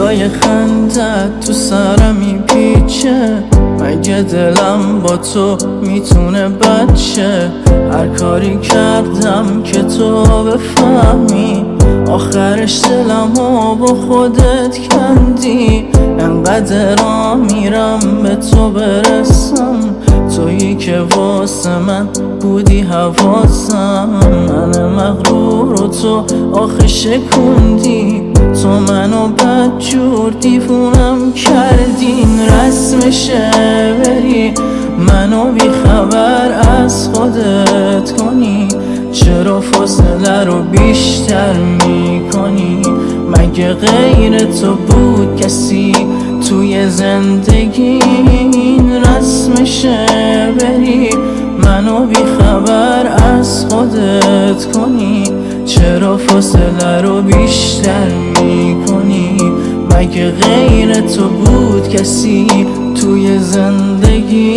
صدای خندت تو سرم میپیچه. مگه دلم با تو میتونه بچه؟ هر کاری کردم که تو بفهمی، آخرش دلمو با خودت کندی. انقدر را میرم به تو برسم، تویی که واسه من بودی حواسم. من مغرور و تو آخه شکوندی، تو منو بدجور دیوونم کردین. رسمشه بری منو بی خبر از خودت کنی، چرا فاصله رو بیشتر میکنی؟ مگه غیر تو بود کسی توی زندگین؟ رسمشه بری منو بی خبر از خودت کنی، چرا فاصله رو بیشتر میکنی؟ مگه غیر تو بود کسی توی زندگی؟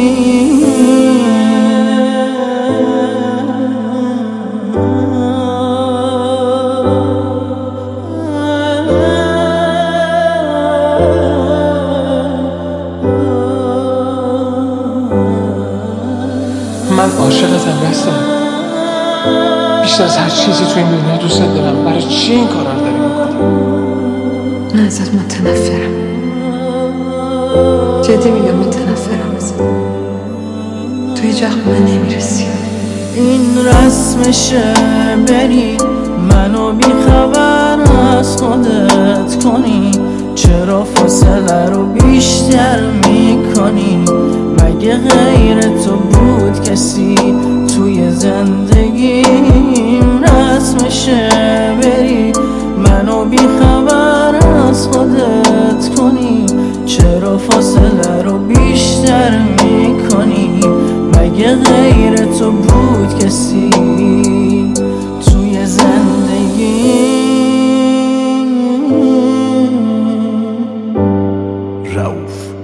من عاشقتم رستم، بیشتر از هر چیزی تو این دنیا دوست دارم. برای چی این کارا رو داری میکنی؟ من ازت متنفرم، جدی میگم متنفرم ازت. تو هیچ وقت من نمیرسی. این رسمشه بری منو بی خبر از خودت کنی، چرا فاصله رو بیشتر میکنی؟ مگه غیر تو بود کسی توی زندگیم؟ رسمشه بری منو بی خبر از خودت کنی، چرا فاصله رو بیشتر میکنی؟ مگه غیر تو بود کسی توی زندگی؟ رؤوف